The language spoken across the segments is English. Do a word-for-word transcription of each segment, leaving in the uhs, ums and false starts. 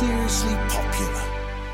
seriously popular.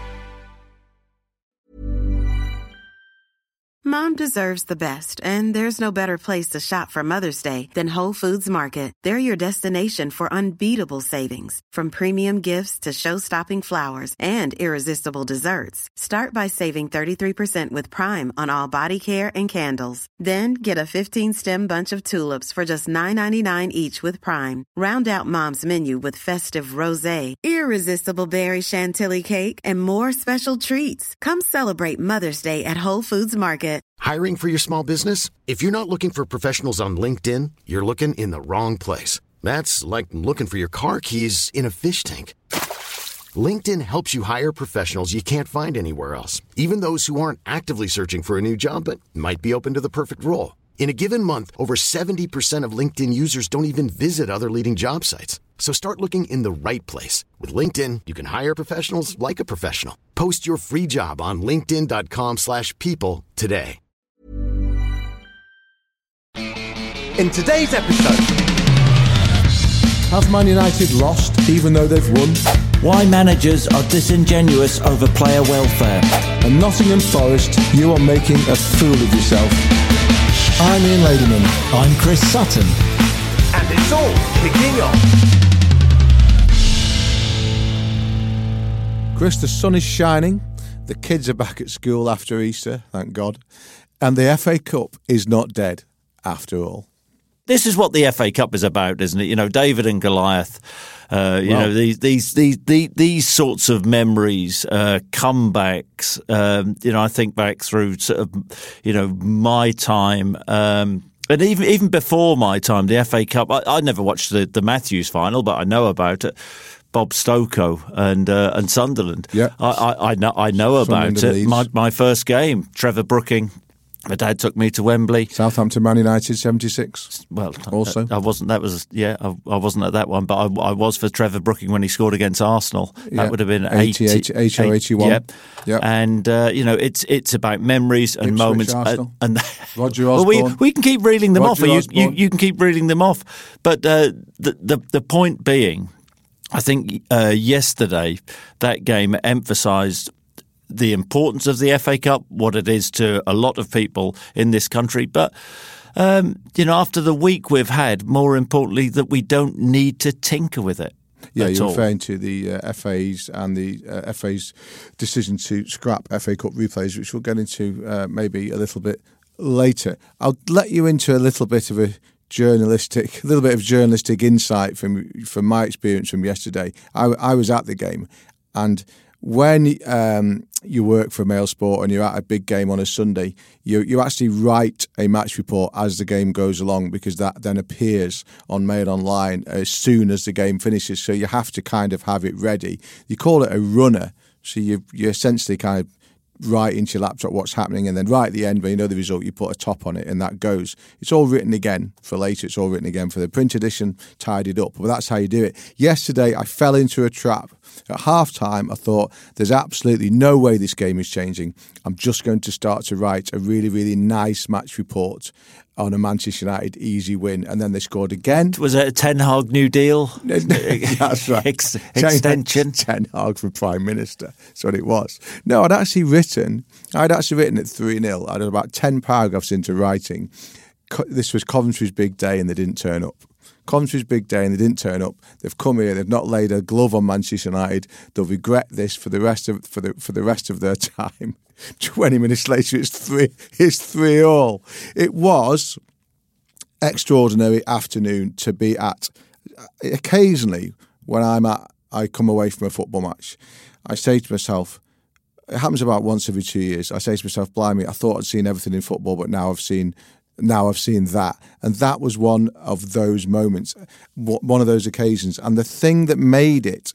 Mom deserves the best, and there's no better place to shop for Mother's Day than Whole Foods Market. They're your destination for unbeatable savings, from premium gifts to show-stopping flowers and irresistible desserts. Start by saving thirty-three percent with Prime on all body care and candles. Then get a fifteen-stem bunch of tulips for just nine ninety-nine each with Prime. Round out Mom's menu with festive rosé, irresistible berry chantilly cake, and more special treats. Come celebrate Mother's Day at Whole Foods Market. Hiring for your small business? If you're not looking for professionals on LinkedIn, you're looking in the wrong place. That's like looking for your car keys in a fish tank. LinkedIn helps you hire professionals you can't find anywhere else, even those who aren't actively searching for a new job but might be open to the perfect role. In a given month, over seventy percent of LinkedIn users don't even visit other leading job sites. So start looking in the right place. With LinkedIn, you can hire professionals like a professional. Post your free job on linkedin.com slash people today. In today's episode, have Man United lost even though they've won? Why managers are disingenuous over player welfare. And Nottingham Forest, you are making a fool of yourself. I'm Ian Ladyman. I'm Chris Sutton. And it's all kicking off. Chris, the sun is shining. The kids are back at school after Easter, thank God. And the F A Cup is not dead, after all. This is what the F A Cup is about, isn't it? You know, David and Goliath. Uh, you well, know, these these these these, these sorts of memories, uh, comebacks. Um, you know, I think back through sort of, you know, my time, um, and even even before my time, the F A Cup. I, I never watched the, the Matthews final, but I know about it. Bob Stokoe and uh, and Sunderland. Yeah, I, I, I know I know about it. My my first game, Trevor Brooking. My dad took me to Wembley. Southampton Man United seventy-six. Well, also I, I wasn't. That was yeah. I, I wasn't at that one, but I, I was for Trevor Brooking when he scored against Arsenal. That yeah. would have been eighty, eighty, eighty or eighty-one. Yep. Yep. And uh, you know, it's it's about memories and Ipswich, moments. Arsenal. And, and Roger well, Osborne. we we can keep reeling them Roger off. You, you you can keep reeling them off. But uh, the the the point being, I think uh, yesterday that game emphasised the importance of the F A Cup, what it is to a lot of people in this country. But, um, you know, after the week we've had, more importantly, that we don't need to tinker with it. Yeah, you're all. referring to the uh, F A's and the uh, F A's decision to scrap F A Cup replays, which we'll get into uh, maybe a little bit later. I'll let you into a little bit of a journalistic, a little bit of journalistic insight from from my experience from yesterday. I, I was at the game, and when um, you work for Mail Sport and you're at a big game on a Sunday, you you actually write a match report as the game goes along, because that then appears on Mail Online as soon as the game finishes. So you have to kind of have it ready. You call it a runner, so you you essentially kind of write into your laptop what's happening, and then right at the end, when you know the result, you put a top on it, and that goes. It's all written again for later. It's all written again for the print edition, tidied up. But that's how you do it. Yesterday, I fell into a trap. At half-time, I thought, there's absolutely no way this game is changing. I'm just going to start to write a really, really nice match report on a Manchester United easy win. And then they scored again. Was it a Ten Hag New Deal? That's right. Ex- extension. Ten Hag for Prime Minister. That's what it was. No, I'd actually written, I'd actually written it three nil. I had about ten paragraphs into writing. This was Coventry's big day and they didn't turn up. Coventry's big day and they didn't turn up. They've come here. They've not laid a glove on Manchester United. They'll regret this for the rest of for the for the rest of their time. Twenty minutes later, it's three. It's three all. It was extraordinary afternoon to be at. Occasionally, when I'm at, I come away from a football match. I say to myself, it happens about once every two years. I say to myself, blimey, I thought I'd seen everything in football, but now I've seen. Now I've seen that. And that was one of those moments, one of those occasions. And the thing that made it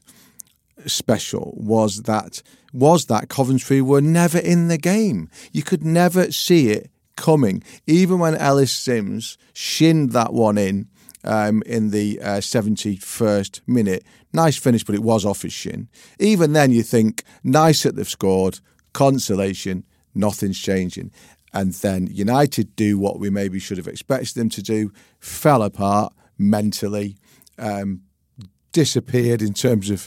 special was that was that Coventry were never in the game. You could never see it coming. Even when Ellis Sims shinned that one in um, in the uh, seventy-first minute, nice finish, but it was off his shin. Even then you think, nice that they've scored, consolation, nothing's changing. And then United do what we maybe should have expected them to do, fell apart mentally, um, disappeared in terms of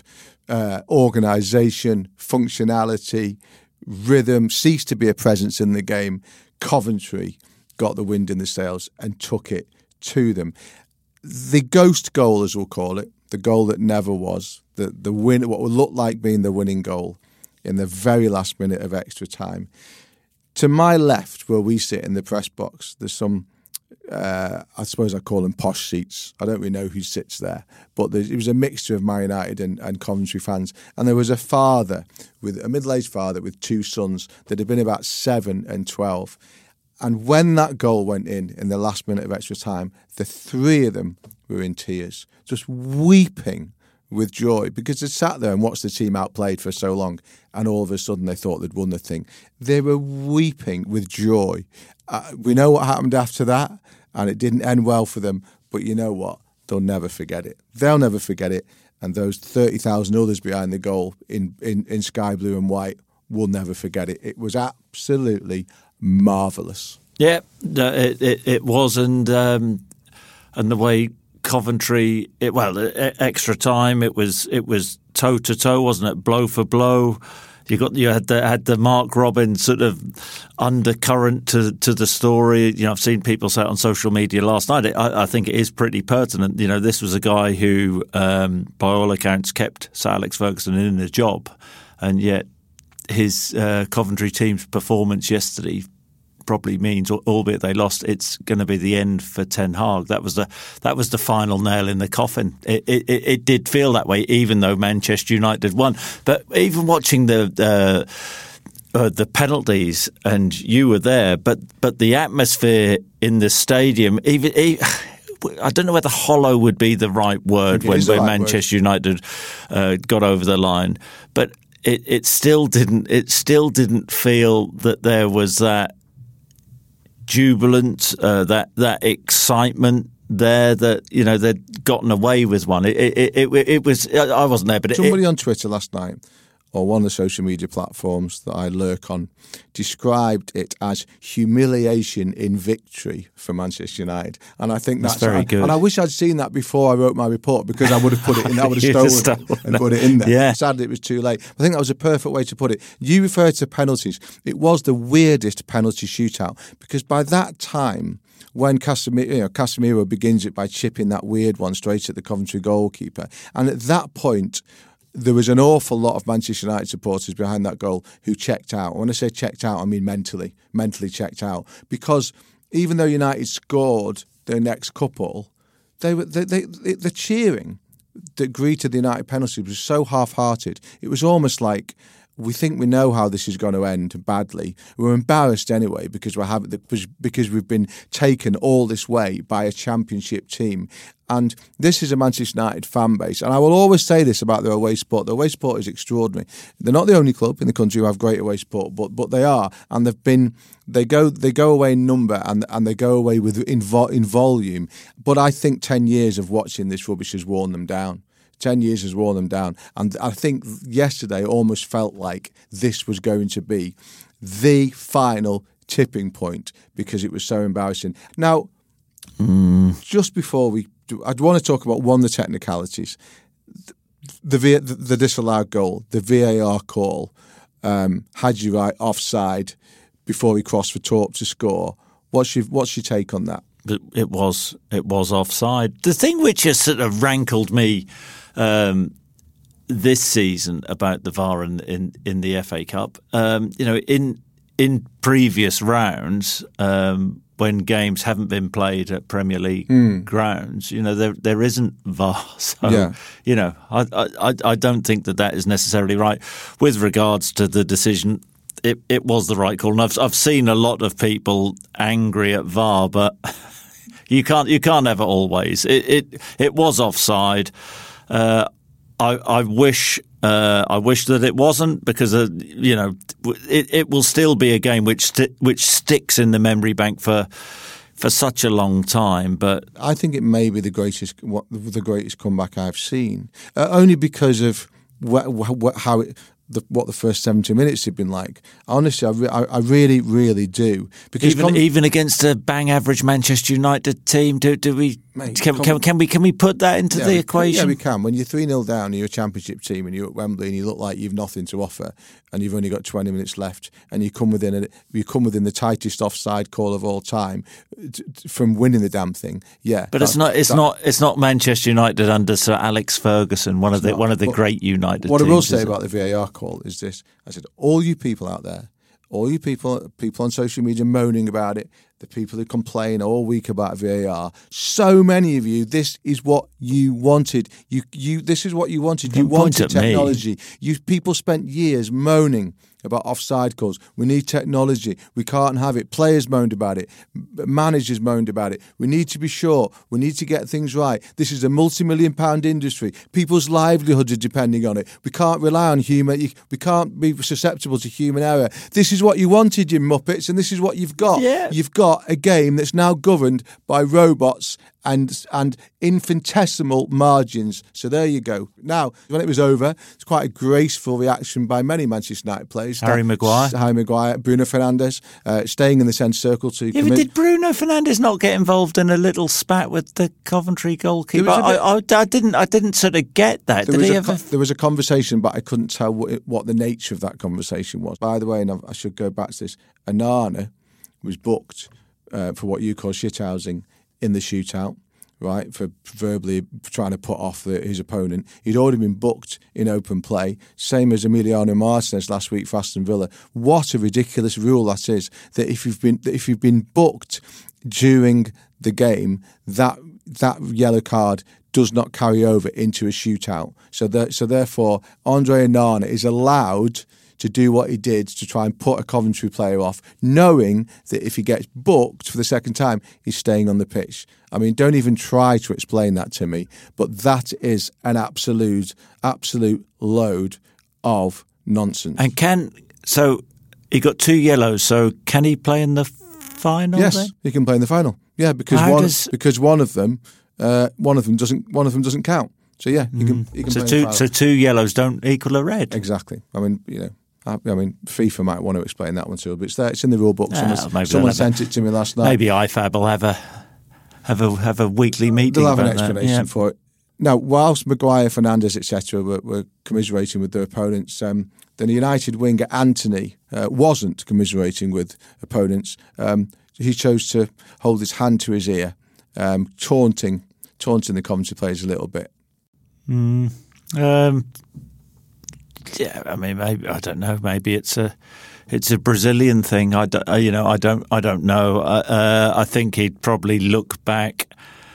uh, organisation, functionality, rhythm, ceased to be a presence in the game. Coventry got the wind in the sails and took it to them. The ghost goal, as we'll call it, the goal that never was, the the win, what would look like being the winning goal in the very last minute of extra time. To my left, where we sit in the press box, there's some, uh, I suppose I call them posh seats. I don't really know who sits there, but it was a mixture of Man United and, and Coventry fans. And there was a father, with a middle-aged father with two sons that had been about seven and twelve. And when that goal went in, in the last minute of extra time, the three of them were in tears, just weeping with joy, because they sat there and watched the team outplayed for so long, and all of a sudden they thought they'd won the thing. They were weeping with joy. Uh, we know what happened after that, and it didn't end well for them, but you know what? They'll never forget it. They'll never forget it, and those thirty thousand others behind the goal in, in, in sky blue and white will never forget it. It was absolutely marvellous. Yeah, no, it, it, it was, and um, and the way Coventry, it, well, extra time, it was it was toe to toe, wasn't it? Blow for blow. You got you had the had the Mark Robin sort of undercurrent to to the story. You know, I've seen people say it on social media last night. I, I think it is pretty pertinent. You know, this was a guy who, um, by all accounts, kept Sir Alex Ferguson in a job, and yet his uh, Coventry team's performance yesterday probably means, albeit they lost, it's going to be the end for Ten Hag. That was the that was the final nail in the coffin. It it, it did feel that way, even though Manchester United won. But even watching the uh, uh, the penalties, and you were there, but but the atmosphere in the stadium, even. even I don't know whether hollow would be the right word when, when right Manchester word. United uh, got over the line, but it, it still didn't. It still didn't feel that there was that jubilant, uh, that that excitement there, that you know they'd gotten away with one. It it it, it was. I wasn't there, but somebody it, on Twitter last night, or one of the social media platforms that I lurk on, described it as humiliation in victory for Manchester United, and I think that's, that's very I, good. And I wish I'd seen that before I wrote my report, because I would have put it in. I would have stolen, stolen it and put it in there. Yeah. Sadly, it was too late. I think that was a perfect way to put it. You refer to penalties. It was the weirdest penalty shootout, because by that time, when Casemiro, you know, Casemiro begins it by chipping that weird one straight at the Coventry goalkeeper, and at that point, there was an awful lot of Manchester United supporters behind that goal who checked out. When I say checked out, I mean mentally, mentally checked out. Because even though United scored their next couple, they were they, they, they, the cheering that greeted the United penalty was so half-hearted. It was almost like, we think we know how this is going to end badly. We're embarrassed anyway, because we're having because we've been taken all this way by a championship team. And this is a Manchester United fan base. And I will always say this about their away support. Their away support is extraordinary. They're not the only club in the country who have great away support, but but they are. And they've been they go they go away in number, and and they go away with in, vo- in volume. But I think ten years of watching this rubbish has worn them down. Ten years has worn them down. And I think yesterday almost felt like this was going to be the final tipping point, because it was so embarrassing. Now, mm. just before we do, I'd want to talk about one of the technicalities. The, the, the, the disallowed goal, the V A R call, um, had you right offside before he crossed for Torp to score. What's your, what's your take on that? It was it was offside. The thing which has sort of rankled me um, this season about the V A R in, in, in the F A Cup, um, you know, in in previous rounds, um, when games haven't been played at Premier League mm. grounds, you know, there there isn't V A R. So, yeah. you know, I, I I don't think that that is necessarily right. With regards to the decision, it, it was the right call. And I've I've seen a lot of people angry at V A R, but you can't you can't have it always. It it, it was offside. Uh, I I wish uh, I wish that it wasn't, because uh, you know it, it will still be a game which sti- which sticks in the memory bank for for such a long time. But I think it may be the greatest what the greatest comeback I've seen, uh, only because of wh- wh- how it. The, what the first seventy minutes have been like. Honestly, I, re- I really, really do. Because even com- even against a bang average Manchester United team, do do we Mate, Can, come- can, can we can we put that into Yeah, the we- equation? Yeah, we can. When you're three nil down and you're a championship team and you're at Wembley and you look like you've nothing to offer and you've only got twenty minutes left and you come within a, you come within the tightest offside call of all time t- t- from winning the damn thing. Yeah, But it's that- not. It's that- not. It's not Manchester United under Sir Alex Ferguson, one of the not. one of the But great United. What I teams, will say is it? about the V A R call is this: I said, all you people out there, all you people, people on social media moaning about it, the people who complain all week about V A R, so many of you, this is what you wanted. You, you, this is what you wanted. You Don't point wanted at me. technology. You people spent years moaning about offside calls. We need technology. We can't have it. Players moaned about it. Managers moaned about it. We need to be sure. We need to get things right. This is a multi-million pound industry. People's livelihoods are depending on it. We can't rely on human. We can't be susceptible to human error. This is what you wanted, you muppets, and this is what you've got. Yeah. You've got a game that's now governed by robots and and infinitesimal margins. So there you go. Now, when it was over, it's quite a graceful reaction by many Manchester United players. Harry Maguire. Harry Maguire, Bruno Fernandes, uh, staying in the centre circle to Yeah, but commit. did Bruno Fernandes not get involved in a little spat with the Coventry goalkeeper? There was a I, bit- I, I didn't. I didn't sort of get that. There Did was, he a, ever? co- there was a conversation, but I couldn't tell what, it, what the nature of that conversation was. By the way, and I should go back to this, Onana was booked uh, for what you call shithousing in the shootout, right, for verbally trying to put off the, his opponent. He'd already been booked in open play, same as Emiliano Martinez last week for Aston Villa. What a ridiculous rule that is, that if you've been that if you've been booked during the game, that that yellow card does not carry over into a shootout. So that, so therefore, Andre Onana is allowed to do what he did to try and put a Coventry player off, knowing that if he gets booked for the second time, he's staying on the pitch. I mean, don't even try to explain that to me, but that is an absolute, absolute load of nonsense. And can so he got two yellows. So can he play in the final? Yes, then? he can play in the final. Yeah, because How one does- because one of them, uh, one of them doesn't one of them doesn't count. So yeah, he can he can So play in the two final. so two yellows don't equal a red. Exactly. I mean, you know. I I mean, FIFA might want to explain that one too, but it's there. It's in the rule book. Ah, Someone, maybe someone they'll have sent it to me last night. Maybe I F A B will have a have a have a weekly meeting. They'll have an about that. explanation Yeah. for it. Now, whilst Maguire, Fernandes, et cetera, were, were commiserating with their opponents, um, the United winger Anthony uh, wasn't commiserating with opponents. Um, he chose to hold his hand to his ear, um, taunting, taunting the Coventry players a little bit. Mm. Um, yeah, I mean, maybe I don't know. Maybe it's a it's a Brazilian thing. I don't, you know, I don't, I don't know. Uh, uh, I think he'd probably look back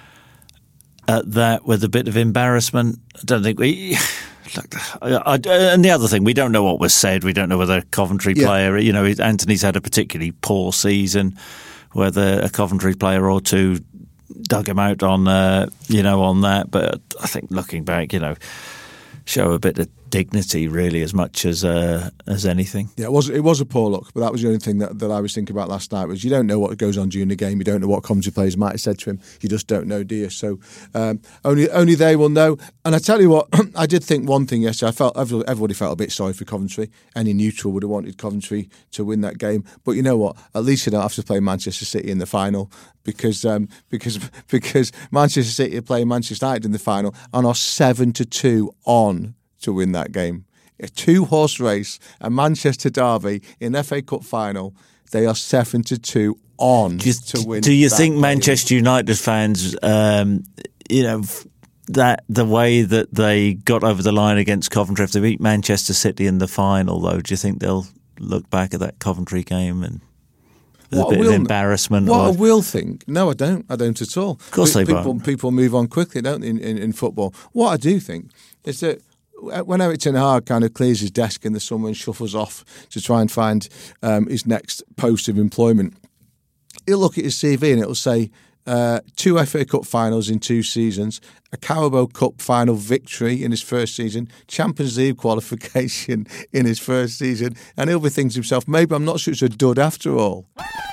at that with a bit of embarrassment. I don't think we. Look, I, I, and the other thing, we don't know what was said. We don't know whether a Coventry Yeah. player, you know, Anthony's had a particularly poor season. Whether a Coventry player or two dug him out on, uh, you know, on that. But I think looking back, you know, show a bit of dignity really as much as uh, as anything. Yeah, it was it was a poor look, but that was the only thing that, that I was thinking about last night. Was you don't know what goes on during the game, you don't know what Coventry players might have said to him. You just don't know, do you? So um, only only they will know. And I tell you what, I did think one thing yesterday. I felt everybody felt a bit sorry for Coventry. Any neutral would have wanted Coventry to win that game, but you know what? At least you don't have to play Manchester City in the final because um, because because Manchester City are playing Manchester United in the final and are seven to two on to win that game. A two-horse race, a Manchester derby in F A Cup final. They are seven to two on Do you, to win. do you that think game. Manchester United fans, um, you know, that the way that they got over the line against Coventry, if they beat Manchester City in the final, though, do you think they'll look back at that Coventry game and with a What bit will- of embarrassment? What or, I will think? No, I don't. I don't at all. Of course they people, won't. People move on quickly, don't they, in, in, in football? What I do think is that when Eric Ten Hag kind of clears his desk in the summer and shuffles off to try and find um, his next post of employment, he'll look at his C V and it'll say uh, two F A Cup finals in two seasons, a Carabao Cup final victory in his first season, Champions League qualification in his first season, and he'll be thinking to himself, maybe I'm not such a dud after all.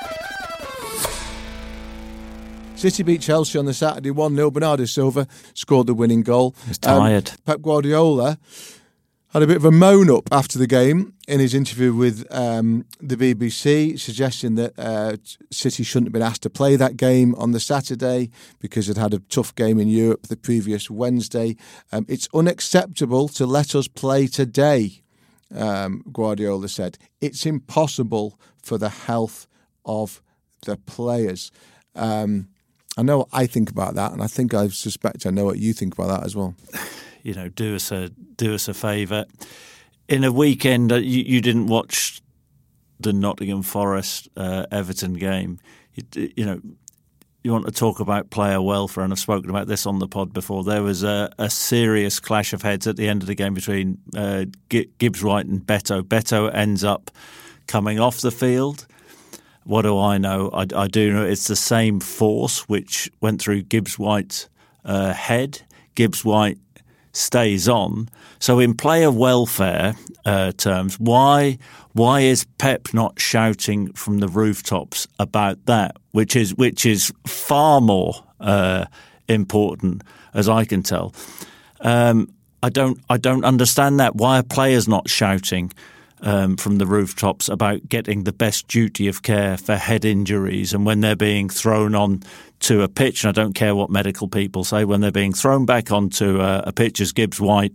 City beat Chelsea on the Saturday one nil. Bernardo Silva scored the winning goal. He's tired. Um, Pep Guardiola, had a bit of a moan up after the game in his interview with um, the B B C, suggesting that uh, City shouldn't have been asked to play that game on the Saturday because it had a tough game in Europe the previous Wednesday. Um, it's unacceptable to let us play today, um, Guardiola said. It's impossible for the health of the players. Um, I know what I think about that, and I think I suspect I know what you think about that as well. You know, do us a do us a favour. In a weekend, uh, you, you didn't watch the Nottingham Forest uh, Everton game. You, you know, you want to talk about player welfare, and I've spoken about this on the pod before. There was a, a serious clash of heads at the end of the game between uh, Gibbs White and Beto. Beto ends up coming off the field. What do I know? I, I do know it's the same force which went through Gibbs White's uh, head. Gibbs White stays on. So in player welfare uh, terms, why why is Pep not shouting from the rooftops about that, which is which is far more uh, important, as I can tell. Um, I don't I don't understand that. Why are players not shouting um, from the rooftops about getting the best duty of care for head injuries, and when they're being thrown on to a pitch, and I don't care what medical people say, when they're being thrown back onto a, a pitch as Gibbs White,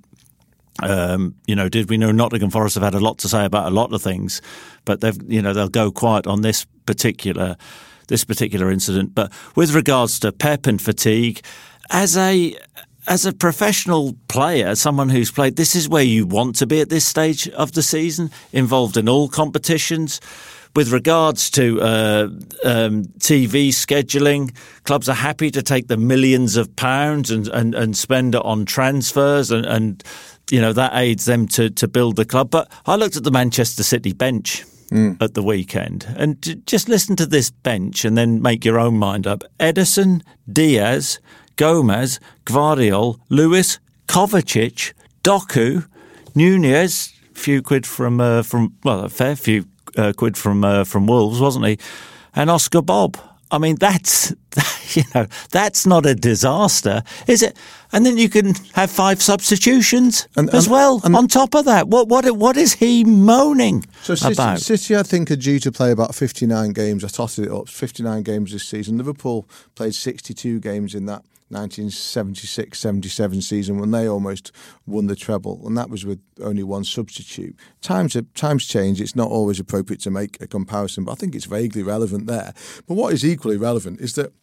um, you know, did we know Nottingham Forest have had a lot to say about a lot of things, but they've, you know, they'll go quiet on this particular this particular incident. But with regards to Pep and fatigue, as a as a professional player, someone who's played, this is where you want to be at this stage of the season, involved in all competitions. With regards to uh, um, T V scheduling, clubs are happy to take the millions of pounds and, and, and spend it on transfers, and, and you know that aids them to, to build the club. But I looked at the Manchester City bench mm. at the weekend, and just listen to this bench and then make your own mind up. Ederson, Diaz, Gomez, Gvardiol, Lewis, Kovacic, Doku, Nunez, few quid from uh, from well, a fair few. Uh, quid from uh, from Wolves, wasn't he? And Oscar Bob. I mean, that's you know that's not a disaster, is it? And then you can have five substitutions and, and, as well and, on top of that. What what what is he moaning so City, about? City, I think, are due to play about fifty-nine games. I totted it up, fifty-nine games this season. Liverpool played sixty-two games in that nineteen seventy-six seventy-seven season when they almost won the treble, and that was with only one substitute. Times have, times change. It's not always appropriate to make a comparison, but I think it's vaguely relevant there. But what is equally relevant is that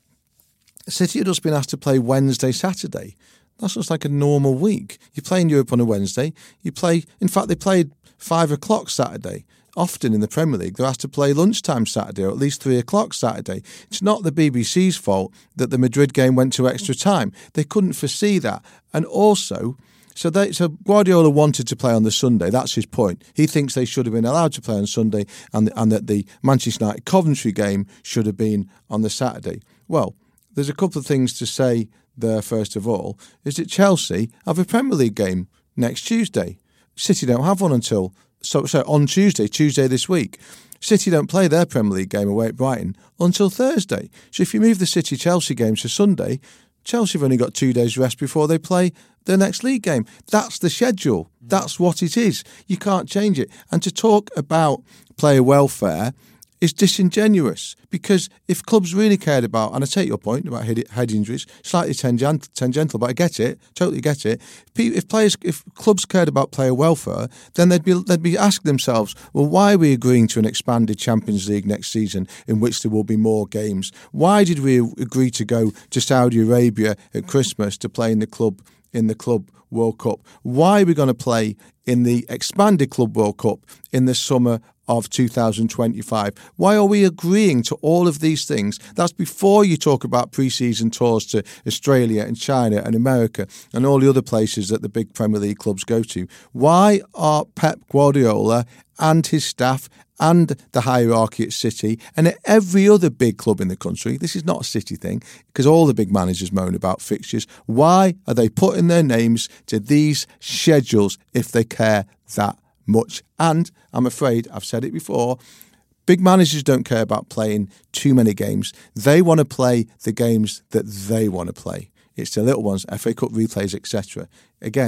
City had just been asked to play Wednesday, Saturday. That's just like a normal week. You play in Europe on a Wednesday. You play, in fact, they played five o'clock Saturday. Often in the Premier League, they're asked to play lunchtime Saturday, or at least three o'clock Saturday. It's not the B B C's fault that the Madrid game went to extra time. They couldn't foresee that. And also, so they, so Guardiola wanted to play on the Sunday. That's his point. He thinks they should have been allowed to play on Sunday, and, and that the Manchester United Coventry game should have been on the Saturday. Well, there's a couple of things to say there. First of all, is that Chelsea have a Premier League game next Tuesday. City don't have one until So, so on Tuesday, Tuesday this week. City don't play their Premier League game away at Brighton until Thursday. So if you move the City-Chelsea game to Sunday, Chelsea have only got two days rest before they play their next league game. That's the schedule. That's what it is. You can't change it. And to talk about player welfare is disingenuous, because if clubs really cared about, and I take your point about head, head injuries, slightly tangent, tangential, but I get it, totally get it. If players, if clubs cared about player welfare, then they'd be they'd be asking themselves, well, why are we agreeing to an expanded Champions League next season in which there will be more games? Why did we agree to go to Saudi Arabia at Christmas to play in the club in the Club World Cup? Why are we going to play in the expanded Club World Cup in the summer of two thousand twenty-five? Why are we agreeing to all of these things? That's before you talk about pre-season tours to Australia and China and America and all the other places that the big Premier League clubs go to. Why are Pep Guardiola and his staff and the hierarchy at City and at every other big club in the country, this is not a City thing, because all the big managers moan about fixtures, why are they putting their names to these schedules if they care that much? And I'm afraid, I've said it before, big managers don't care about playing too many games. They want to play the games that they want to play. It's the little ones, F A Cup replays, et cetera. Again,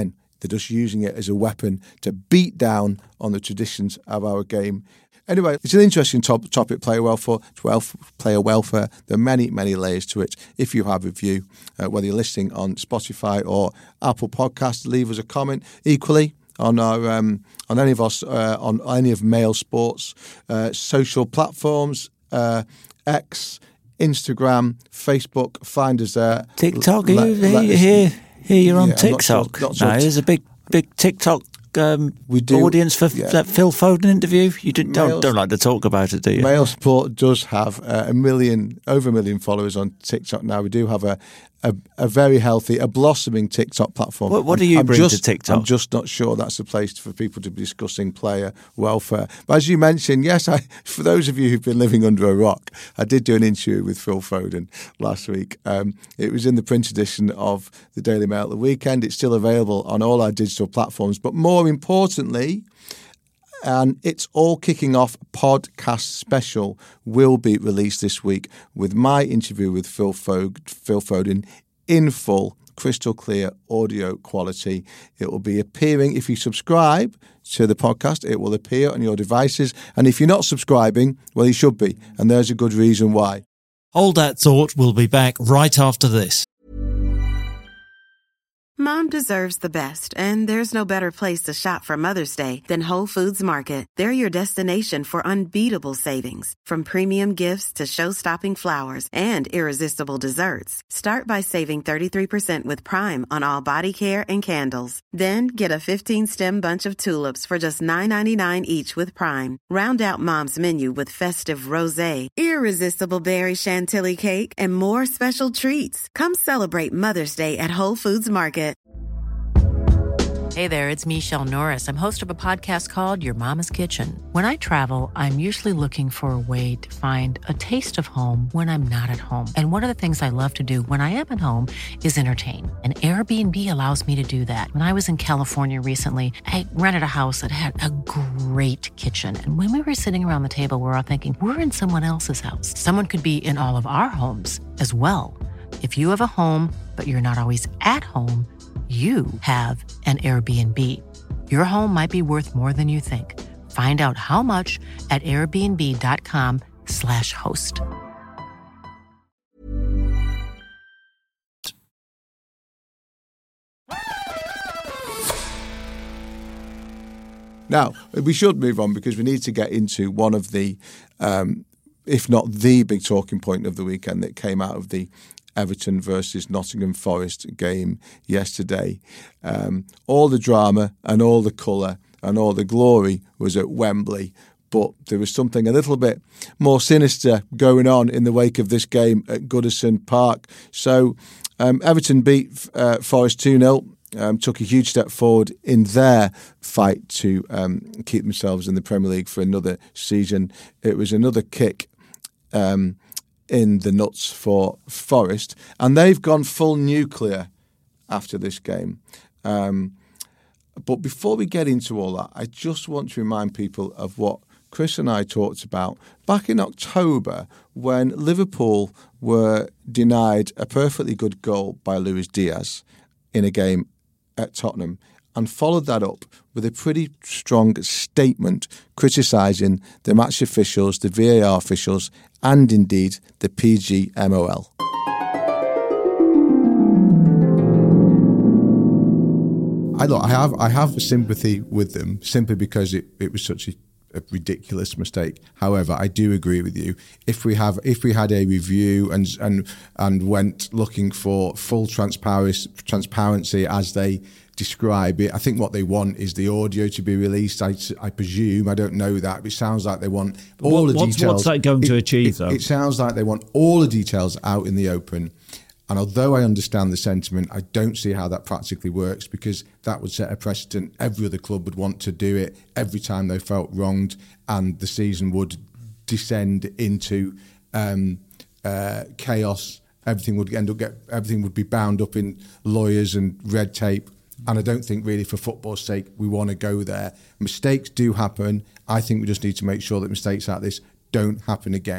They're just using it as a weapon to beat down on the traditions of our game. Anyway, it's an interesting top, topic, player welfare, wealth, player welfare. There are many, many layers to it. If you have a view, uh, whether you're listening on Spotify or Apple Podcasts, leave us a comment. Equally, on our um, on any of us uh, on any of Mail Sports uh, social platforms, uh, X, Instagram, Facebook. Find us there. TikTok. L- here, let, here, here, here you're on yeah, TikTok. Not sure, not sure no, there's a big, big TikTok um, we do, audience for yeah. that Phil Foden interview. You do, don't Mail, don't like to talk about it, do you? Mail Sport does have uh, a million, over a million followers on TikTok now. We do have a. A, a very healthy, a blossoming TikTok platform. What, what do you I'm bring just, to TikTok? I'm just not sure that's a place for people to be discussing player welfare. But as you mentioned, yes, I, for those of you who've been living under a rock, I did do an interview with Phil Foden last week. Um, it was in the print edition of the Daily Mail at the weekend. It's still available on all our digital platforms. But more importantly, and it's all kicking off, podcast special will be released this week with my interview with Phil, Fog- Phil Foden in full, crystal clear audio quality. It will be appearing, if you subscribe to the podcast, it will appear on your devices. And if you're not subscribing, well, you should be. And there's a good reason why. Hold That Thought will be back right after this. Mom deserves the best, and there's no better place to shop for Mother's Day than Whole Foods Market. They're your destination for unbeatable savings, from premium gifts to show-stopping flowers and irresistible desserts. Start by saving thirty-three percent with Prime on all body care and candles. Then get a fifteen-stem bunch of tulips for just nine ninety-nine each with Prime. Round out Mom's menu with festive rosé, irresistible berry chantilly cake, and more special treats. Come celebrate Mother's Day at Whole Foods Market. Hey there, it's Michelle Norris. I'm host of a podcast called Your Mama's Kitchen. When I travel, I'm usually looking for a way to find a taste of home when I'm not at home. And one of the things I love to do when I am at home is entertain. And Airbnb allows me to do that. When I was in California recently, I rented a house that had a great kitchen. And when we were sitting around the table, we were all thinking, we're in someone else's house. Someone could be in all of our homes as well. If you have a home, but you're not always at home, you have an Airbnb. Your home might be worth more than you think. Find out how much at airbnb.com slash host. Now, we should move on because we need to get into one of the, um, if not the big talking point of the weekend that came out of the Everton versus Nottingham Forest game yesterday. Um, all the drama and all the colour and all the glory was at Wembley, but there was something a little bit more sinister going on in the wake of this game at Goodison Park. So um, Everton beat uh, Forest two nil. Um, took a huge step forward in their fight to um, keep themselves in the Premier League for another season. It was another kick um, in the nuts for Forest, and they've gone full nuclear after this game. Um, but before we get into all that, I just want to remind people of what Chris and I talked about back in October when Liverpool were denied a perfectly good goal by Luis Diaz in a game at Tottenham, and followed that up with a pretty strong statement criticising the match officials, the V A R officials, and indeed the P G M O L. I look, I have I have sympathy with them simply because it, it was such a, a ridiculous mistake. However, I do agree with you. If we have if we had a review and and and went looking for full transparency transparency as they describe it, I think what they want is the audio to be released. I, I presume, I don't know that, but it sounds like they want all what, the what's, details. What's that going it, to achieve, it, though? It sounds like they want all the details out in the open. And although I understand the sentiment, I don't see how that practically works, because that would set a precedent. Every other club would want to do it every time they felt wronged, and the season would descend into um, uh, chaos. Everything would end up get everything would be bound up in lawyers and red tape. And I don't think really for football's sake we want to go there. Mistakes do happen. I think we just need to make sure that mistakes like this don't happen again.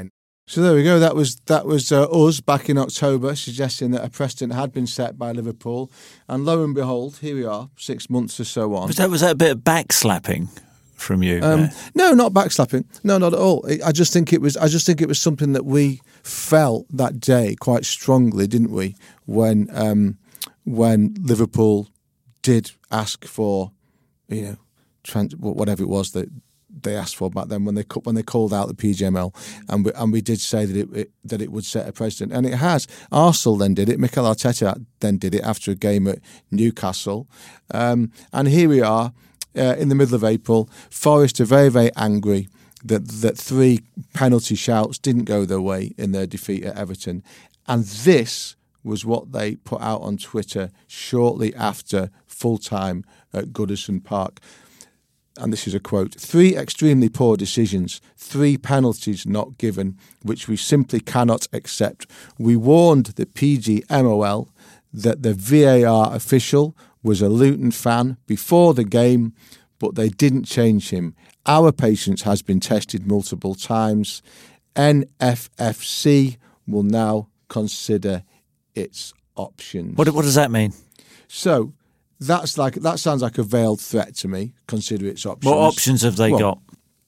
So there we go. That was that was uh, us back in October, suggesting that a precedent had been set by Liverpool, and lo and behold, here we are, six months or so on. Was that was that a bit of backslapping from you? Um, no, not backslapping. No, not at all. I just think it was. I just think it was something that we felt that day quite strongly, didn't we? When um, when Liverpool did ask for, you know, trans- whatever it was that they asked for back then when they when they called out the P G M L, and we, and we did say that it, it that it would set a precedent, and it has. Arsenal then did it. Mikel Arteta then did it after a game at Newcastle, um, and here we are uh, in the middle of April. Forest are very very angry that that three penalty shouts didn't go their way in their defeat at Everton, and this was what they put out on Twitter shortly after full time at Goodison Park. And this is a quote: "Three extremely poor decisions, three penalties not given, which we simply cannot accept. We warned the P G M O L that the V A R official was a Luton fan before the game, but they didn't change him. Our patience has been tested multiple times. N F F C will now consider its options." What, what does that mean? So that's like that sounds like a veiled threat to me. Consider its options. What options have they well, got?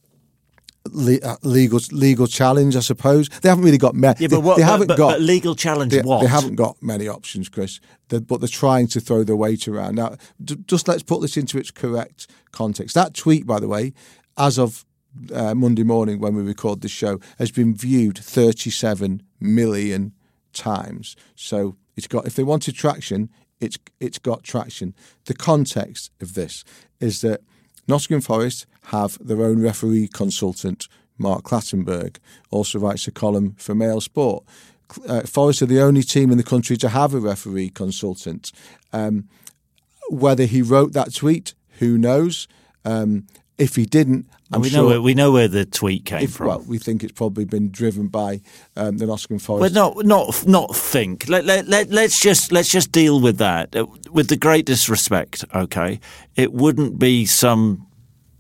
Le- uh, legal legal challenge, I suppose. They haven't really got many. Yeah, but what, they, they haven't but, got but legal challenge. they, what? They haven't got many options, Chris. They're, but they're trying to throw their weight around. Now, d- just let's put this into its correct context. That tweet, by the way, as of uh, Monday morning when we record this show, has been viewed thirty-seven million times. So it's got. If they wanted traction, it's it's got traction. The context of this is that Nottingham Forest have their own referee consultant, Mark Clattenburg, also writes a column for Mail Sport. Uh, Forest are the only team in the country to have a referee consultant. Um, whether he wrote that tweet, who knows? Um, if he didn't, I'm we sure know where, we know where the tweet came if, from. Well, we think it's probably been driven by um, the Nottingham But Forest. not not not think. Let, let, let, let's just let's just deal with that with the greatest respect. Okay, it wouldn't be some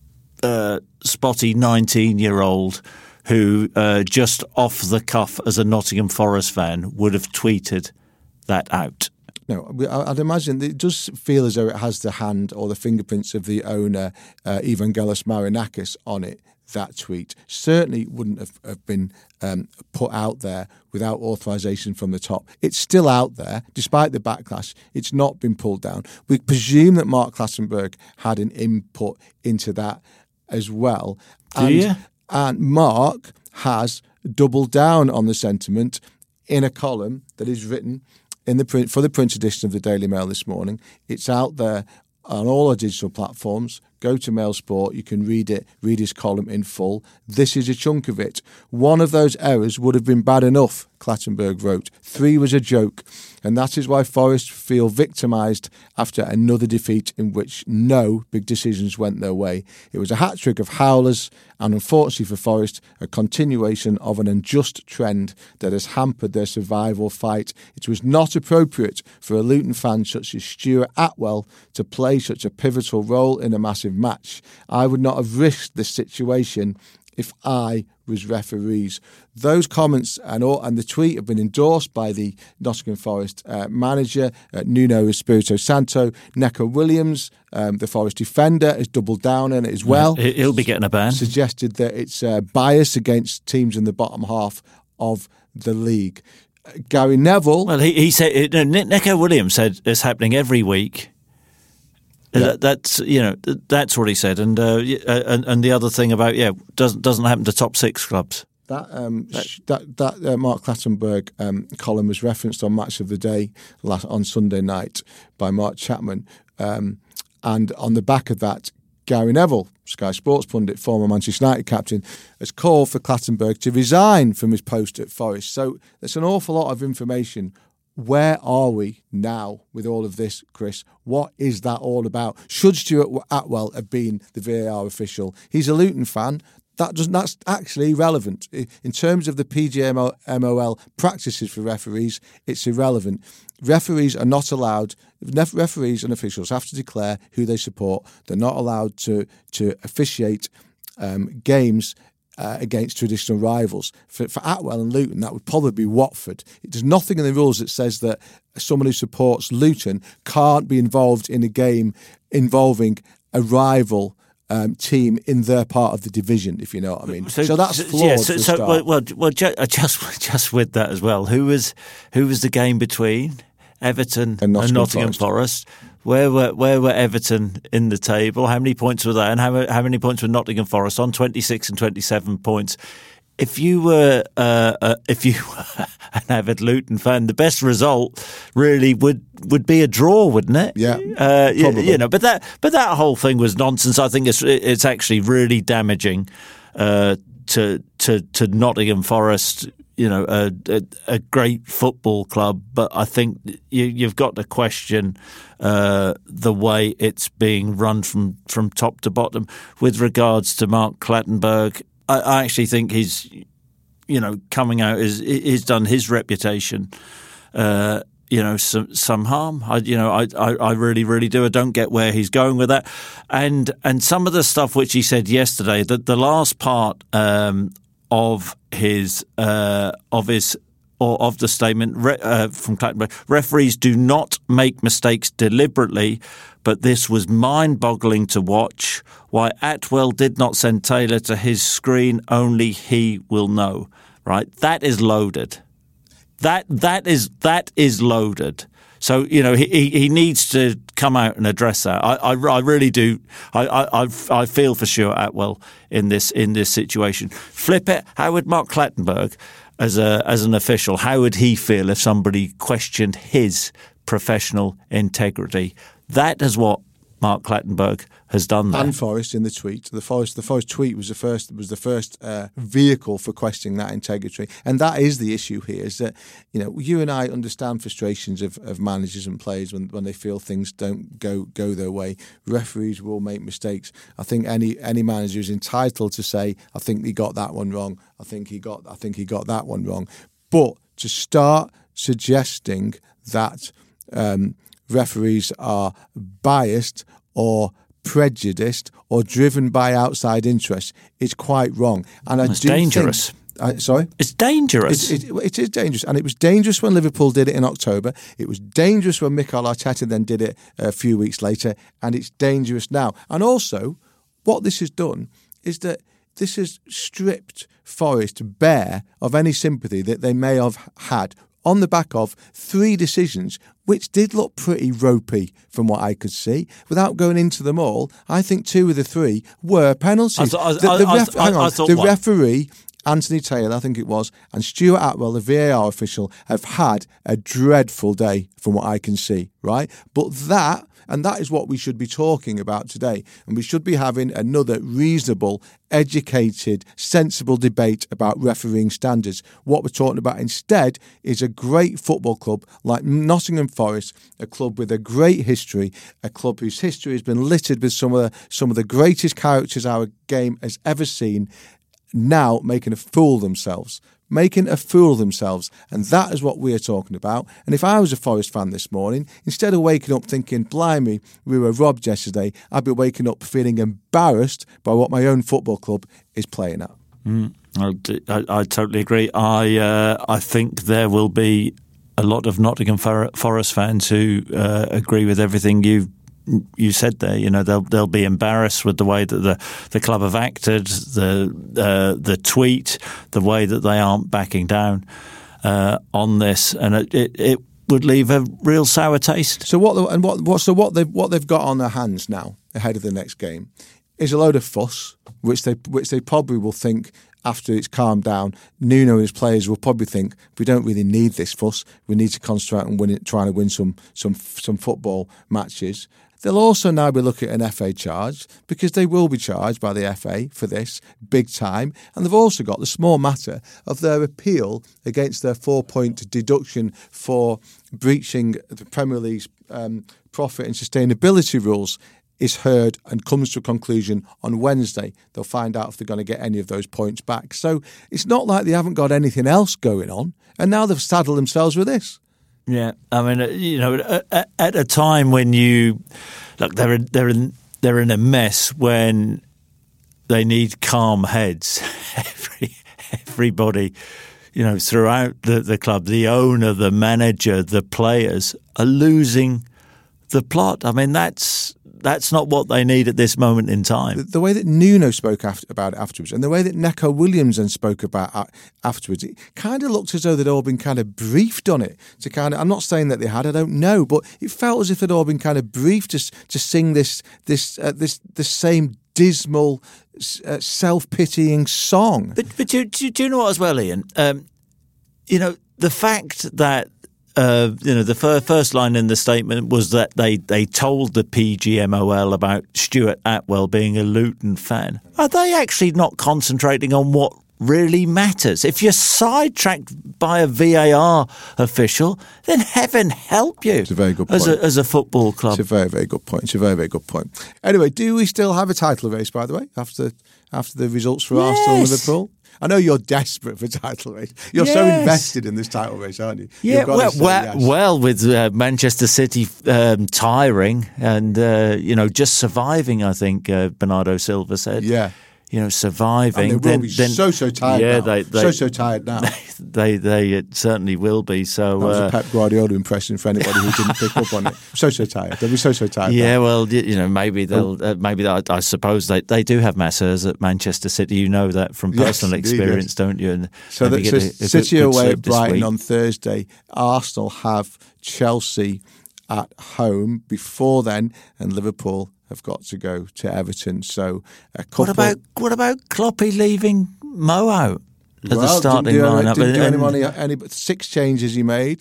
uh, spotty nineteen-year-old who uh, just off the cuff as a Nottingham Forest fan would have tweeted that out. No, I'd imagine it does feel as though it has the hand or the fingerprints of the owner, uh, Evangelos Marinakis, on it. That tweet certainly wouldn't have, have been um, put out there without authorization from the top. It's still out there, despite the backlash. It's not been pulled down. We presume that Mark Clattenburg had an input into that as well. Do and, you? And Mark has doubled down on the sentiment in a column that is written in the print for the print edition of the Daily Mail this morning. It's out there on all our digital platforms. Go to Mail Sport. You can read it, read his column in full. This is a chunk of it. One of those errors would have been bad enough, Clattenburg wrote. Three was a joke. And that is why Forest feel victimised after another defeat in which no big decisions went their way. It was a hat-trick of howlers and, unfortunately for Forest, a continuation of an unjust trend that has hampered their survival fight. It was not appropriate for a Luton fan such as Stuart Atwell to play such a pivotal role in a massive match. I would not have risked this situation if I was referees. Those comments and all, and the tweet have been endorsed by the Nottingham Forest uh, manager, uh, Nuno Espirito Santo. Neco Williams, um, the Forest defender, has doubled down on it as well. Yeah, he'll be getting a ban. Suggested that it's uh, bias against teams in the bottom half of the league. Uh, Gary Neville... Well, he, he said, no, Neco Williams said it's happening every week. Yeah. That, that's you know that's what he said, and, uh, and and the other thing about yeah doesn't doesn't happen to top six clubs. That um, that that uh, Mark Clattenburg um, column was referenced on Match of the Day last, on Sunday night by Mark Chapman, um, and on the back of that, Gary Neville, Sky Sports pundit, former Manchester United captain, has called for Clattenburg to resign from his post at Forest. So there's an awful lot of information. Where are we now with all of this, Chris? What is that all about? Should Stuart Atwell have been the V A R official? He's a Luton fan. That doesn't. That's actually irrelevant. In terms of the P G M O L practices for referees, it's irrelevant. Referees are not allowed, referees and officials have to declare who they support. They're not allowed to, to officiate um, games uh, against traditional rivals. For, for Atwell and Luton, that would probably be Watford. There's nothing in the rules that says that someone who supports Luton can't be involved in a game involving a rival Um, team in their part of the division, if you know what I mean. So, so that's flawed. Yeah, so, so well, well, well, just just with that as well. Who was who was the game between Everton and Nottingham, and Nottingham Forest? Forest? Where were where were Everton in the table? How many points were they? And how how many points were Nottingham Forest on? twenty-six and twenty-seven points. If you were uh, uh, if you were an avid Luton fan, the best result really would, would be a draw, wouldn't it? Yeah, uh, you, you know. But that but that whole thing was nonsense. I think it's it's actually really damaging uh, to to to Nottingham Forest. You know, a, a, a great football club, but I think you, you've got to question uh, the way it's being run from, from top to bottom. With regards to Mark Clattenburg, I, I actually think he's, you know, coming out is he's done his reputation, uh, you know, some some harm. I, you know, I, I, I really, really do. I don't get where he's going with that, and and some of the stuff which he said yesterday, that the last part um, of his uh, of his. or of the statement uh, from Clattenburg, referees do not make mistakes deliberately, but this was mind-boggling to watch. Why Atwell did not send Taylor to his screen, only he will know. Right? That is loaded. That that is that is loaded. So, you know, he he needs to come out and address that. I I, I really do. I, I I feel for Stuart Atwell in this in this situation. Flip it. How would Mark Clattenburg, as a as an official, how would he feel if somebody questioned his professional integrity? That is what Mark Clattenburg has done there. And Forest in the tweet. The Forest the Forest tweet was the first was the first uh, vehicle for questioning that integrity. And that is the issue here, is that, you know, you and I understand frustrations of, of managers and players when, when they feel things don't go go their way. Referees will make mistakes. I think any any manager is entitled to say, I think he got that one wrong. I think he got I think he got that one wrong. But to start suggesting that um, referees are biased or prejudiced or driven by outside interests is quite wrong. And I it's do dangerous. Think, uh, sorry? It's dangerous. It, it, it is dangerous. And it was dangerous when Liverpool did it in October. It was dangerous when Mikel Arteta then did it a few weeks later. And it's dangerous now. And also, what this has done is that this has stripped Forest bare of any sympathy that they may have had on the back of three decisions which did look pretty ropey from what I could see. Without going into them all, I think two of the three were penalties. I, I, the the, I, ref, I, hang on, I thought the one. referee, Anthony Taylor, I think it was, and Stuart Atwell, the V A R official, have had a dreadful day from what I can see, right? But that, and that is what we should be talking about today. And we should be having another reasonable, educated, sensible debate about refereeing standards. What we're talking about instead is a great football club like Nottingham Forest, a club with a great history, a club whose history has been littered with some of the, some of the greatest characters our game has ever seen, now making a fool of themselves. Making a fool of themselves. And that is what we're talking about. And if I was a Forest fan this morning, instead of waking up thinking, blimey, we were robbed yesterday, I'd be waking up feeling embarrassed by what my own football club is playing at. Mm, I, I, I totally agree. I uh, I think there will be a lot of Nottingham Forest fans who uh, agree with everything you've you said there. You know, they'll they'll be embarrassed with the way that the, the club have acted, the uh, the tweet, the way that they aren't backing down uh, on this, and it, it it would leave a real sour taste. So what and what, what so what they what they've got on their hands now ahead of the next game is a load of fuss, which they which they probably will think. After it's calmed down, Nuno and his players will probably think, we don't really need this fuss. We need to concentrate on winning, trying to win some some some football matches. They'll also now be looking at an F A charge because they will be charged by the F A for this big time. And they've also got the small matter of their appeal against their four-point deduction for breaching the Premier League's um, profit and sustainability rules is heard and comes to a conclusion on Wednesday. They'll find out if they're going to get any of those points back. So it's not like they haven't got anything else going on, and now they've saddled themselves with this. Yeah, I mean, you know, at, at a time when you look, they're they're in they're in a mess when they need calm heads. every, everybody, you know, throughout the, the club, the owner, the manager, the players are losing the plot. I mean, that's that's not what they need at this moment in time. The, the way that Nuno spoke after, about it afterwards, and the way that Neco Williams then spoke about it afterwards, it kind of looked as though they'd all been kind of briefed on it. To kind of, I'm not saying that they had, I don't know, but it felt as if they'd all been kind of briefed to to sing this this uh, this the same dismal, uh, self-pitying song. But but do, do, do you know what as well, Ian? Um, you know, the fact that Uh, you know, the fir- first line in the statement was that they, they told the P G M O L about Stuart Atwell being a Luton fan. Are they actually not concentrating on what really matters? If you're sidetracked by a V A R official, then heaven help you. It's a very good point. As a, as a football club. It's a very, very good point. It's a very, very good point. Anyway, do we still have a title race, by the way, after after the results for Yes. Arsenal and Liverpool? I know you're desperate for title race. You're so Yes. invested in this title race, aren't you? Yeah, You've got to well, say well, yes. well, with uh, Manchester City um, tiring and, uh, you know, just surviving, I think uh, Bernardo Silva said. Yeah. You know, surviving. And they will then, be then, so, so tired yeah, now. They, they, so, so tired now. They, they it certainly will be. So That was uh, a Pep Guardiola impression for anybody who didn't pick up on it. So, so tired. They'll be so, so tired yeah, now. well, you know, maybe they'll. Uh, maybe I, I suppose they, they do have masseurs at Manchester City. You know that from Yes, personal indeed, experience, yes. don't you? And So, maybe that, get so a- a good- City good away sleep at this Brighton week. on Thursday. Arsenal have Chelsea at home before then, and Liverpool have got to go to Everton. So a couple. What about what about Kloppy leaving Mo out at the Well, starting didn't do, lineup? Didn't do And- any, any, any six changes he made.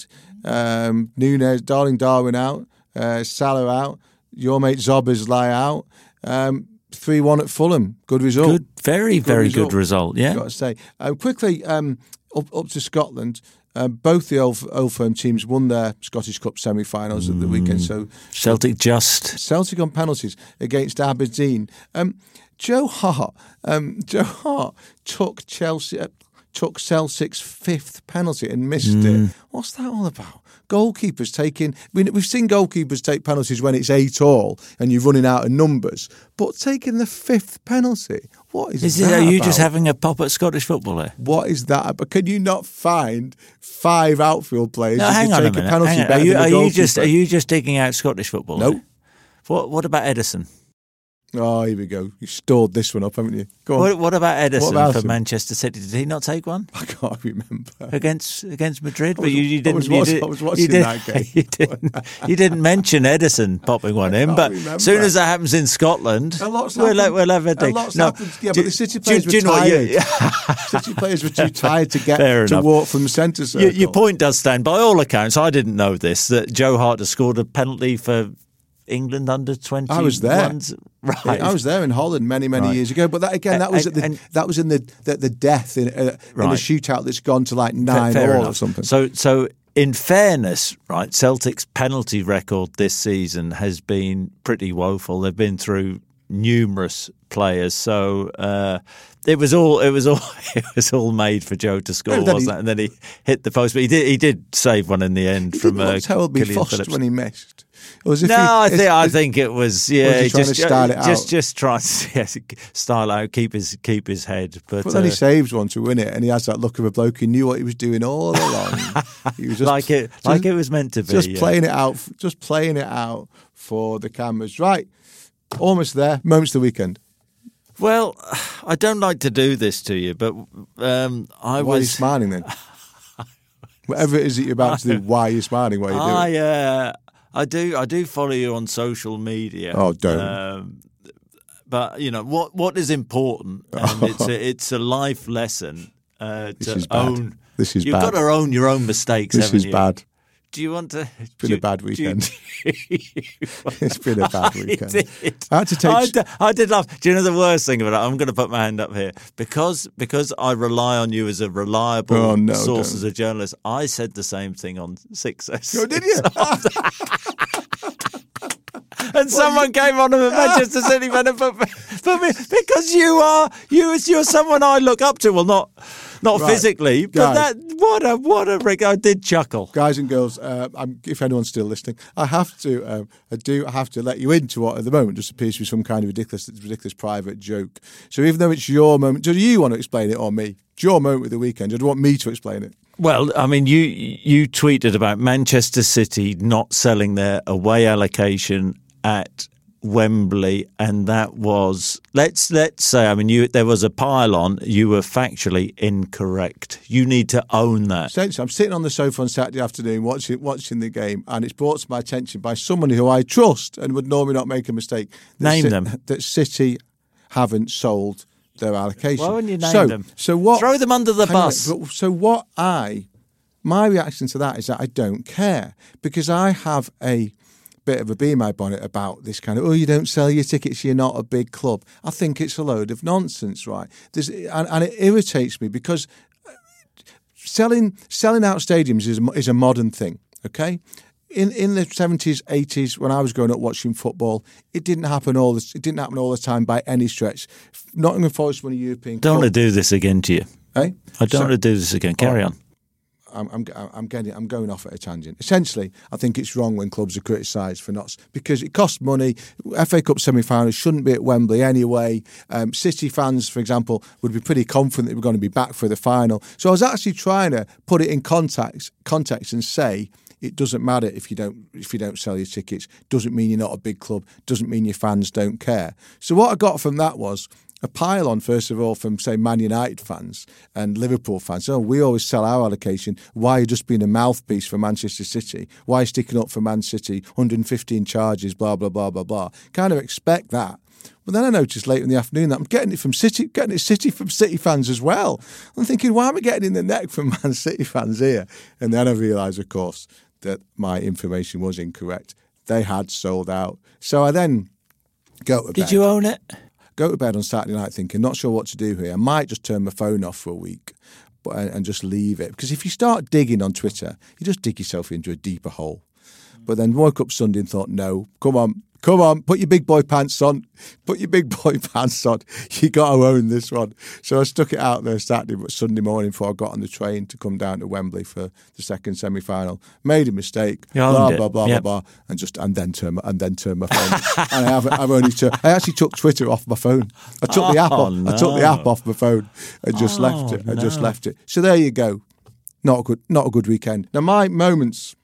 Um, Nunes, Darling Darwin out, uh, Salah out, your mate Zobbers lie out. Um, three one at Fulham. Good result. Good, very, Good very result. good result. Yeah. Got to say. Uh, quickly, um, up, up to Scotland. Uh, both the Old, Old Firm teams won their Scottish Cup semi-finals at the weekend. So Celtic just. Celtic on penalties against Aberdeen. Um, Joe Hart, um, Joe Hart took Chelsea, uh, took Celtic's fifth penalty and missed Mm. it. What's that all about? Goalkeepers taking. I mean, we've seen goalkeepers take penalties when it's eight all and you're running out of numbers, but taking the fifth penalty. What is, Is that it, are you about? just having a pop at Scottish football there? What is that? But can you not find five outfield players No, who hang can on a take a, minute. penalty hang on. better Are you, than are the you just are goalkeeper? you just digging out Scottish football? Nope. there? What What about Edison? Oh, here we go. You stored this one up, haven't you? Go on. What, what about Edison What about for him? Manchester City? Did he not take one I can't remember. against against Madrid? I was- but you, you I didn't. was you watching- did- I was watching you did- that game. You didn't, you didn't mention Edison popping one in, can't but remember. as soon as that happens in Scotland, A lot's we'll, happened. we'll have a A dig. lot's No, happened. Yeah, do- but the City do- players do you were know what? tired. You- City players were too tired to get Fair to enough. walk from the centre circle. Your, your point does stand. By all accounts, I didn't know this, that Joe Hart has scored a penalty for England under twenty. I was there. Right. I was there in Holland many, many Right. years ago. But that again, that was And- at the, and- that was in the the, the death in, uh, in a Right. shootout that's gone to like nine Fair all enough. or something. So, so in fairness, right, Celtic's penalty record this season has been pretty woeful. They've been through numerous players, so uh, it was all it was all it was all made for Joe to score, And then wasn't he- it? And then he hit the post, but he did he did save one in the end He from didn't uh, look terribly Killian fussed Phillips. when he missed. It was as if No, he, I think it's- I it's- think it was Or yeah, was he trying to just style it just out? just try to yes, style out, keep his keep his head. But, But then he uh, saves one to win it, and he has that look of a bloke who knew what he was doing all along. He was just like it just, like it was meant to be. just yeah. playing it out, just playing it out for the cameras. Right, almost there. Moments of the weekend. Well, I don't like to do this to you, but um, I Why are you was. smiling then? Whatever it is that you're about to do, why are you smiling? Why are you doing it? I uh, I do I do follow you on social media. Oh, don't. Um, but you know what what is important, and it's a, it's a life lesson uh, This to is bad. own. This is You've bad. got to own your own mistakes. This haven't is you? bad. Do you want to? It's been a bad weekend. It's been a bad weekend. I did. I had to take- I did, I did laugh. Do you know the worst thing about it? I'm going to put my hand up here because because I rely on you as a reliable Oh, no, source don't. as a journalist. I said the same thing on Sixers. Oh, did you? And someone came on to Manchester City fan and put me, put me because you are you you're someone I look up to. Well, not not Right. physically, but Guys. that what a what a rig. I did chuckle. Guys and girls, uh, I'm, if anyone's still listening, I have to, um, I do have to let you into what at the moment just appears to be some kind of ridiculous, ridiculous private joke. So even though it's your moment, do you want to explain it or me? It's your moment of the weekend. Do you want me to explain it? Well, I mean, you you tweeted about Manchester City not selling their away allocation at Wembley, and that was let's let's say I mean you there was a pile on. You were factually incorrect. You need to own that. Essentially, I'm sitting on the sofa on Saturday afternoon watching watching the game, and it's brought to my attention by someone who I trust and would normally not make a mistake. that Name Ci- them. That City haven't sold their allocation. Why wouldn't you name so, them? So what? Throw them under the hang on a bus. minute, but- So what I, my reaction to that is that I don't care because I have a bit of a bee in my bonnet about this kind of, oh, you don't sell your tickets, you're not a big club. I think it's a load of nonsense, right? There's, and, and it irritates me because selling selling out stadiums is a, is a modern thing, okay? In in the seventies, eighties, when I was growing up watching football, it didn't happen all the, it didn't happen all the time by any stretch. Nottingham Forest won a European Don't Cup. want to do this again to you. Eh? I don't So- want to do this again. Carry on. I'm, I'm, I'm getting, I'm going off at a tangent. Essentially, I think it's wrong when clubs are criticised for not, because it costs money. F A Cup semi-finals shouldn't be at Wembley anyway. Um, City fans, for example, would be pretty confident that we're going to be back for the final. So I was actually trying to put it in context, context and say it doesn't matter if you don't if you don't sell your tickets. Doesn't mean you're not a big club. Doesn't mean your fans don't care. So what I got from that was a pile on, first of all, from, say, Man United fans and Liverpool fans. Oh, we always sell our allocation. Why are you just being a mouthpiece for Manchester City? Why are you sticking up for Man City? one hundred fifteen charges, blah, blah, blah, blah, blah. Kind of expect that. But then I noticed later in the afternoon that I'm getting it from City, getting it City from City fans as well. I'm thinking, why am I getting in the neck from Man City fans here? And then I realised, of course, that my information was incorrect. They had sold out. So I then go to bed. Did you own it? Go to bed on Saturday night thinking, not sure what to do here. I might just turn my phone off for a week but, and just leave it. Because if you start digging on Twitter, you just dig yourself into a deeper hole. But then woke up Sunday and thought, no, come on, come on, put your big boy pants on. Put your big boy pants on. You got to own this one. So I stuck it out there Saturday, but Sunday morning before I got on the train to come down to Wembley for the second semi-final. Made a mistake, You blah, owned blah, it. blah, Yep. blah, blah, and just and then turn my, and then turn my phone. and I haven't. I've only. Tur- I actually took Twitter off my phone. I took the app Oh, off. I took the no. app off my phone and just Oh, left it. I just no. left it. So there you go. Not a good. Not a good weekend. Now my moments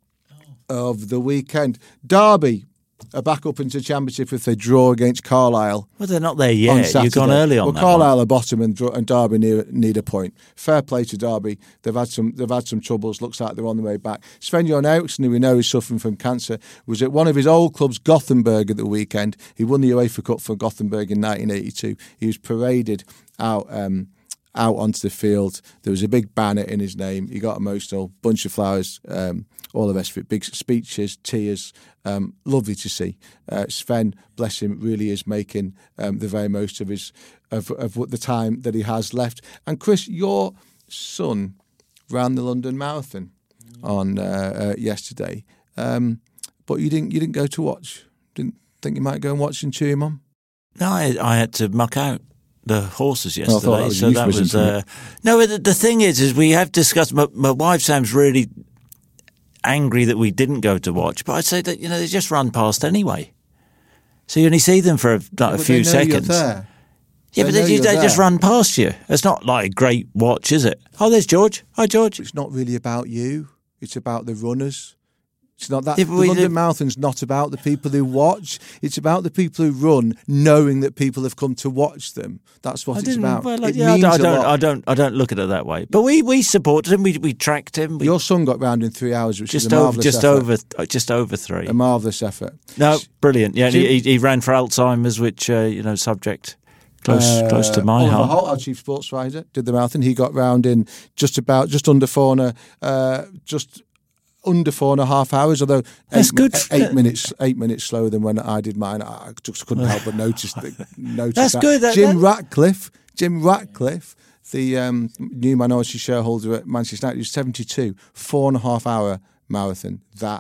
of the weekend. Derby are back up into the Championship if they draw against Carlisle. Well, they're not there On yet. Saturday. You've gone early on well, that Carlisle one. are bottom and, and Derby need, need a point. Fair play to Derby. They've had some. They've had some troubles. Looks like they're on the way back. Sven-Göran Eriksson, who we know is suffering from cancer, was at one of his old clubs, Gothenburg, at the weekend. He won the UEFA Cup for Gothenburg in nineteen eighty-two. He was paraded out. Um, out onto the field. There was a big banner in his name. He got emotional. Bunch of flowers. Um, all the rest of it. Big speeches, tears. Um, lovely to see. Uh, Sven, bless him, really is making um, the very most of his of, of what the time that he has left. And Chris, your son ran the London Marathon on uh, uh, yesterday, um, but you didn't. You didn't go to watch. Didn't think you might go and watch and cheer him on. No, I, I had to muck out the horses I thought yesterday, that was a so that euphemism was. for me. Uh, no, the, the thing is, is we have discussed. My, my wife sounds really angry that we didn't go to watch, but I'd say that you know they just run past anyway, so you only see them for a, like, a But few they know you're seconds. there. Yeah, They but know they, you're they just there. run past you. It's not like a great watch, is it? Oh, there's George. Hi, George. It's not really about you. It's about the runners. It's not that. Yeah, the but we London live- Marathon's not about the people who watch. It's about the people who run, knowing that people have come to watch them. That's what I it's didn't. about. Well, like, it yeah, I means don't. I a don't, lot. I don't. I don't look at it that way. But we, we supported him. We we tracked him. We, Your son got round in three hours, which just is a over. marvellous Just effort. over. uh, Just over three. A marvellous effort. No, brilliant. Yeah, and Jim- he, he ran for Alzheimer's, which uh, you know, subject close close to my Oliver heart. Holt, our chief sports writer, did the marathon. He got round in just about, just under four and a, uh, just under four and a half hours. Although That's eight, good. Eight minutes, eight minutes slower than when I did mine. I just couldn't help but notice. The, notice That's that. good. That- Jim that- Ratcliffe, Jim Ratcliffe, the um, new minority shareholder at Manchester United, who's seventy-two, four and a half hour marathon. That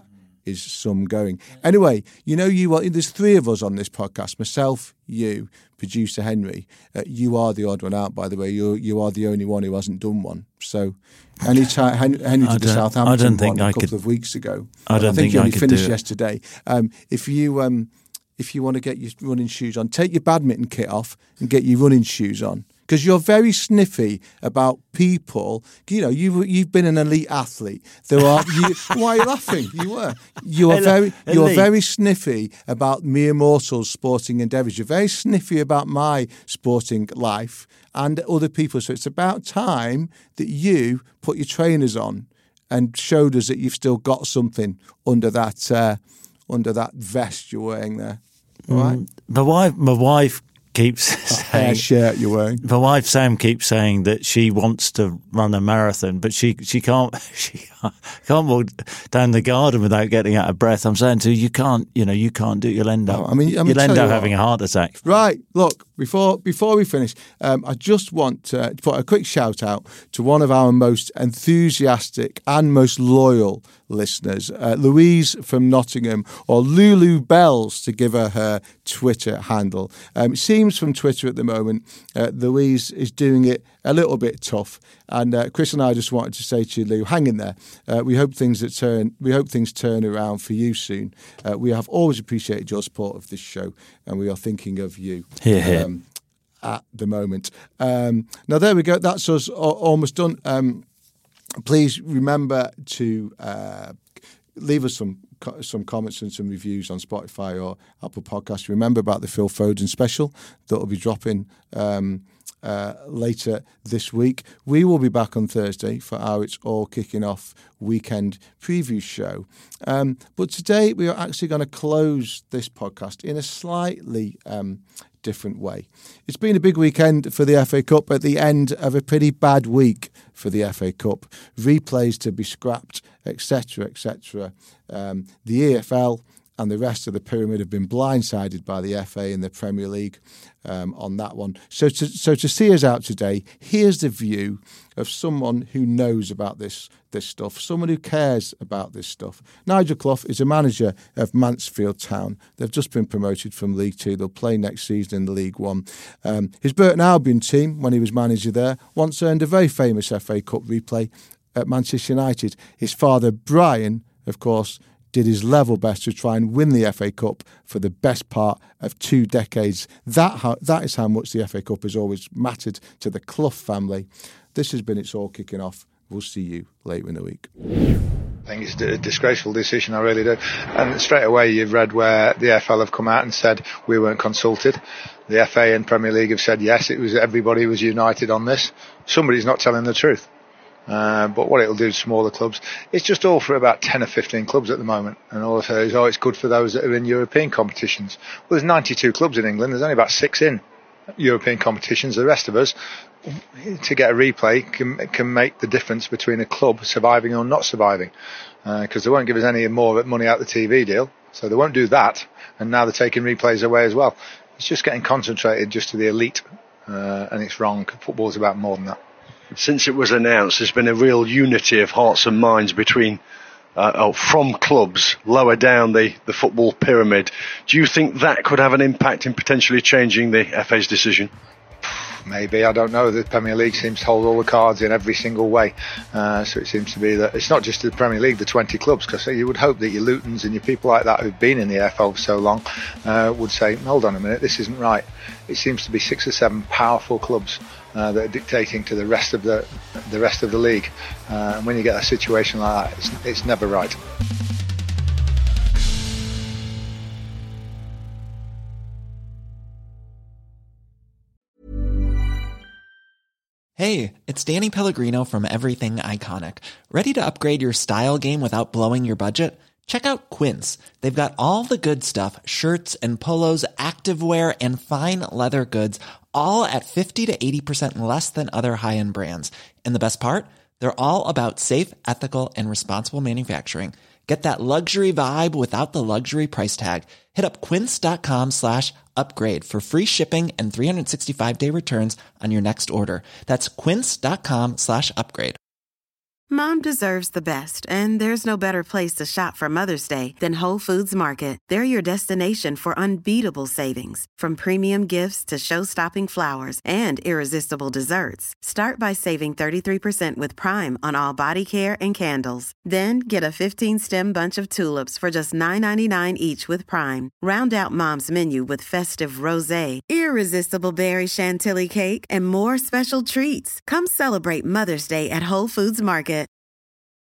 is some going. Anyway, you know, you are, there's three of us on this podcast, myself, you, producer Henry. Uh, you are the odd one out, by the way. You you are the only one who hasn't done one. So, anytime Henry, Henry did the Southampton I don't think one I a couple could, of weeks ago. I don't I think, think you only I could finished do it. yesterday. Um, if you um, if you want to get your running shoes on, take your badminton kit off and get your running shoes on. Because you're very sniffy about people. You know, you've you've been an elite athlete. There are. You, why are you laughing? You were. You are very. You are very sniffy about mere mortals' sporting endeavours. You're very sniffy about my sporting life and other people. So it's about time that you put your trainers on and showed us that you've still got something under that uh, under that vest you're wearing there. All right. Mm, my wife. My wife. keeps a saying, hair shirt you're wearing. My wife Sam keeps saying that she wants to run a marathon, but she she can't she can't walk down the garden without getting out of breath. I'm saying to her, you can't, you know, you can't do it. You'll end up. Oh, I mean, I mean, you'll end you up what. having a heart attack. Right. Look, before before we finish, um, I just want to put a quick shout out to one of our most enthusiastic and most loyal listeners, uh, Louise from Nottingham, or Lulu Bells to give her her Twitter handle. Um, it seems from Twitter at the moment, uh, Louise is doing it a little bit tough, and uh, Chris and I just wanted to say to you, Lou, hang in there. Uh, we hope things that turn. We hope things turn around for you soon. Uh, we have always appreciated your support of this show, and we are thinking of you. Hear, hear. Um, at the moment. Um, now there we go. That's us a- almost done. Um, Please remember to uh, leave us some some comments and some reviews on Spotify or Apple Podcasts. Remember about the Phil Foden special that will be dropping um, uh, later this week. We will be back on Thursday for our It's All Kicking Off weekend preview show. Um, but today we are actually going to close this podcast in a slightly um, different way. It's been a big weekend for the F A Cup at the end of a pretty bad week for the F A Cup. Replays to be scrapped, et cetera, et cetera. Um, the E F L and the rest of the pyramid have been blindsided by the F A and the Premier League um, on that one. So to, so to see us out today, here's the view of someone who knows about this this stuff, someone who cares about this stuff. Nigel Clough is a manager of Mansfield Town. They've just been promoted from League Two. They'll play next season in the League One. Um, his Burton Albion team, when he was manager there, once earned a very famous F A Cup replay at Manchester United. His father, Brian, of course, did his level best to try and win the F A Cup for the best part of two decades. That how, that is how much the F A Cup has always mattered to the Clough family. This has been It's All Kicking Off. We'll see you later in the week. I think it's a disgraceful decision, I really do. And straight away you've read where the F L have come out and said we weren't consulted. The F A and Premier League have said yes, it was everybody was united on this. Somebody's not telling the truth. Uh, but what it'll do to smaller clubs, it's just all for about ten or fifteen clubs at the moment. And all I've heard is, oh, it's good for those that are in European competitions. Well, there's ninety-two clubs in England. There's only about six in European competitions. The rest of us, to get a replay, can, can make the difference between a club surviving or not surviving. Because uh, they won't give us any more money out the T V deal. So they won't do that. And now they're taking replays away as well. It's just getting concentrated just to the elite. Uh, and it's wrong. Football's about more than that. Since it was announced, there's been a real unity of hearts and minds between, uh, oh, from clubs lower down the, the football pyramid. Do you think that could have an impact in potentially changing the F A's decision? Maybe, I don't know. The Premier League seems to hold all the cards in every single way. Uh, so it seems to be that it's not just the Premier League, the twenty clubs, because you would hope that your Lutons and your people like that who've been in the F L for so long uh, would say, hold on a minute, this isn't right. It seems to be six or seven powerful clubs uh, that are dictating to the rest of the the rest of the league. Uh, and when you get a situation like that, it's, it's never right. Hey, it's Danny Pellegrino from Everything Iconic. Ready to upgrade your style game without blowing your budget? Check out Quince. They've got all the good stuff, shirts and polos, activewear, and fine leather goods, all at fifty to eighty percent less than other high-end brands. And the best part? They're all about safe, ethical, and responsible manufacturing. Get that luxury vibe without the luxury price tag. Hit up quince.com slash upgrade for free shipping and three sixty-five day returns on your next order. That's quince.com slash upgrade. Mom deserves the best, and there's no better place to shop for Mother's Day than Whole Foods Market. They're your destination for unbeatable savings, from premium gifts to show-stopping flowers and irresistible desserts. Start by saving thirty-three percent with Prime on all body care and candles. Then get a fifteen-stem bunch of tulips for just nine ninety-nine each with Prime. Round out Mom's menu with festive rosé, irresistible berry chantilly cake, and more special treats. Come celebrate Mother's Day at Whole Foods Market.